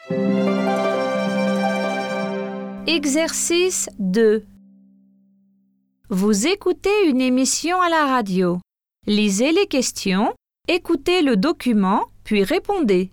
Exercice 2. Vous écoutez une émission à la radio. Lisez les questions, écoutez le document, puis répondez.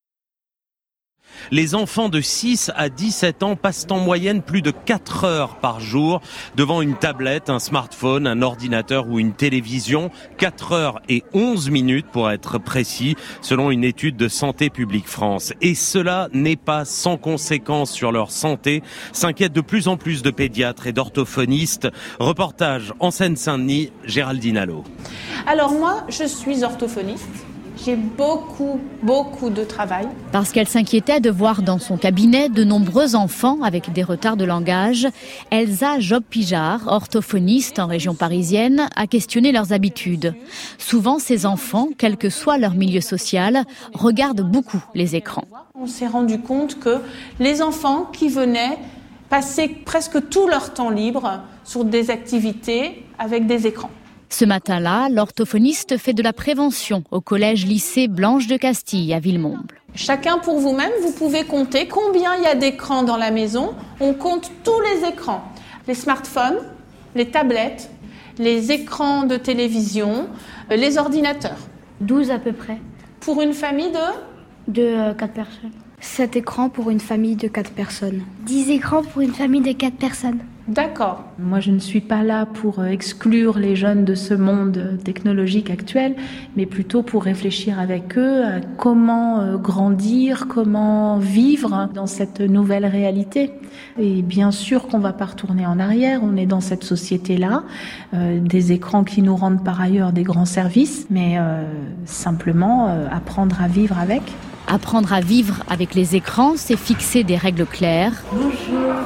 Les enfants de 6 à 17 ans passent en moyenne plus de 4 heures par jour devant une tablette, un smartphone, un ordinateur ou une télévision. 4 heures et 11 minutes pour être précis, selon une étude de Santé publique France. Et cela n'est pas sans conséquences sur leur santé, s'inquiètent de plus en plus de pédiatres et d'orthophonistes. Reportage en Seine-Saint-Denis, Géraldine Allo. Alors moi, je suis orthophoniste. J'ai beaucoup de travail. Parce qu'elle s'inquiétait de voir dans son cabinet de nombreux enfants avec des retards de langage, Elsa Job-Pijard, orthophoniste en région parisienne, a questionné leurs habitudes. Souvent, ces enfants, quel que soit leur milieu social, regardent beaucoup les écrans. On s'est rendu compte que les enfants qui venaient passaient presque tout leur temps libre sur des activités avec des écrans. Ce matin-là, l'orthophoniste fait de la prévention au collège-lycée Blanche de Castille à Villemomble. Chacun pour vous-même, vous pouvez compter combien il y a d'écrans dans la maison. On compte tous les écrans. Les smartphones, les tablettes, les écrans de télévision, les ordinateurs. 12 à peu près. Pour une famille de 4 personnes. 7 écrans pour une famille de 4 personnes. 10 écrans pour une famille de 4 personnes. D'accord. Moi, je ne suis pas là pour exclure les jeunes de ce monde technologique actuel, mais plutôt pour réfléchir avec eux à comment grandir, comment vivre dans cette nouvelle réalité. Et bien sûr qu'on ne va pas retourner en arrière, on est dans cette société-là, des écrans qui nous rendent par ailleurs des grands services, mais simplement apprendre à vivre avec. Apprendre à vivre avec les écrans, c'est fixer des règles claires. Bonjour.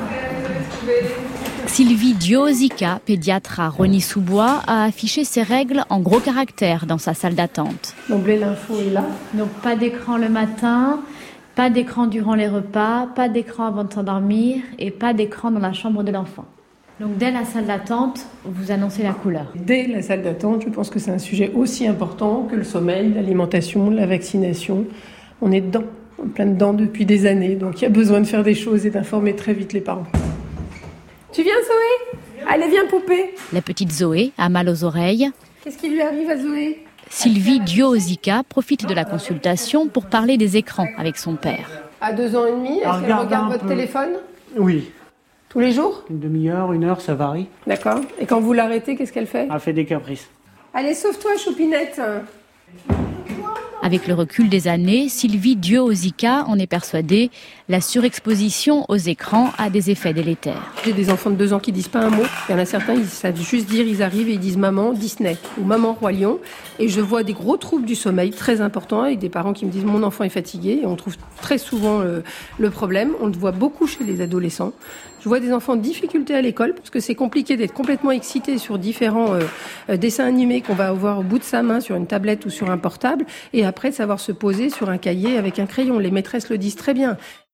Sylvie Diosica, pédiatre à Rosny-sous-Bois, a affiché ses règles en gros caractères dans sa salle d'attente. Donc l'info est là. Donc pas d'écran le matin, pas d'écran durant les repas, pas d'écran avant de s'endormir et pas d'écran dans la chambre de l'enfant. Donc dès la salle d'attente, vous annoncez la couleur. Dès la salle d'attente, je pense que c'est un sujet aussi important que le sommeil, l'alimentation, la vaccination. On est dedans, en plein dedans depuis des années, donc il y a besoin de faire des choses et d'informer très vite les parents. Tu viens Zoé ? Allez, viens poupée. La petite Zoé a mal aux oreilles. Qu'est-ce qui lui arrive à Zoé ? Sylvie Diosica profite de la consultation pour parler des écrans avec son père. À 2 ans et demi, est-ce qu'elle regarde votre téléphone ? Oui. Tous les jours ? Une demi-heure, 1 heure, ça varie. D'accord. Et quand vous l'arrêtez, qu'est-ce qu'elle fait ? Elle fait des caprices. Allez, sauve-toi, Choupinette. Avec le recul des années, Sylvie Diosica en est persuadée, la surexposition aux écrans a des effets délétères. J'ai des enfants de 2 ans qui disent pas un mot. Il y en a certains, ils savent juste dire, ils arrivent et ils disent maman Disney ou maman Roi Lion. Et je vois des gros troubles du sommeil très importants avec des parents qui me disent mon enfant est fatigué. Et on trouve très souvent le problème. On le voit beaucoup chez les adolescents. Je vois des enfants en difficulté à l'école parce que c'est compliqué d'être complètement excité sur différents dessins animés qu'on va avoir au bout de sa main sur une tablette ou sur un portable et après de savoir se poser sur un cahier avec un crayon. Les maîtresses le disent très bien.